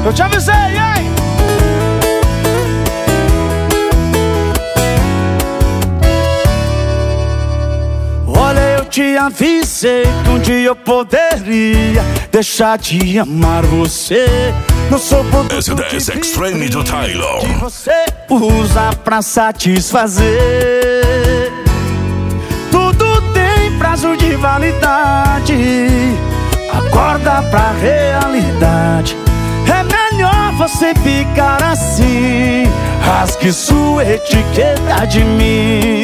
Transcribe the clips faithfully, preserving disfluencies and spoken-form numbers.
Eu te avisei, hein? Olha, eu te avisei que um dia eu poderia deixar de amar você. Não sou produto S dez Extreme do Tylon que você usa pra satisfazer. Tudo tem prazo de validade. Acorda pra realidade. É melhor você ficar assim. Rasgue sua etiqueta de mim.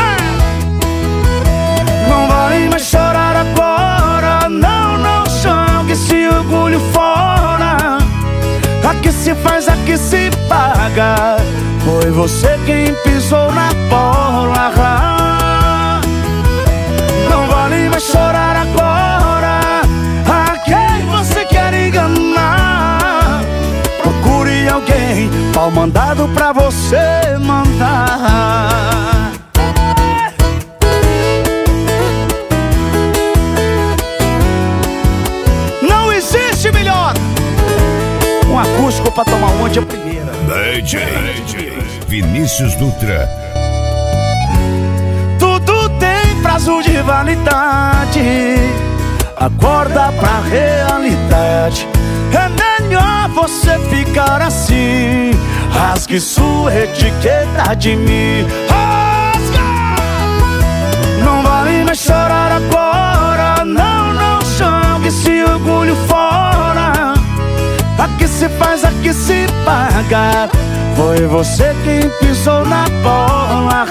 Não vale mais chorar agora. Não, não jogue esse orgulho fora. Aqui se faz, aqui se paga. Foi você quem pisou na bola. Não vale mais chorar agora. A quem você quer enganar? Procure alguém, pau mandado pra você mandar. Não existe melhor um acústico pra tomar um de a primeira. D J Vinícius Dutra. Tudo tem prazo de validade. Acorda pra realidade. É melhor você ficar assim. Rasgue sua etiqueta de mim. Rasga! Não vale mais chorar agora. Não, não jogue esse orgulho fora. Aqui se faz, aqui se paga. Foi você quem pisou na bola.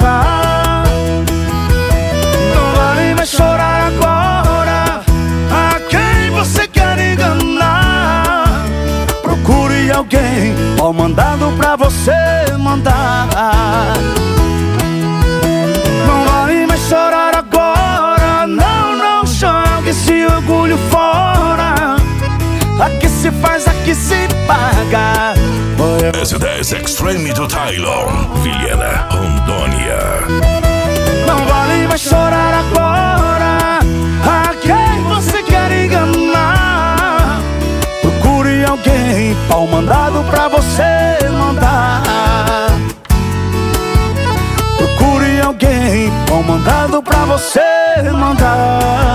Não vale mais chorar agora. A quem você quer enganar? Procure alguém, pau mandado pra você mandar. Não vale mais chorar agora. Não, não jogue esse orgulho fora. Aqui se faz, aqui se paga. S dez Extreme do Tylon, Vilhena, Rondônia. Não vale mais chorar agora. A quem você quer enganar? Procure alguém, pau mandado pra você mandar. Procure alguém, pau mandado pra você mandar.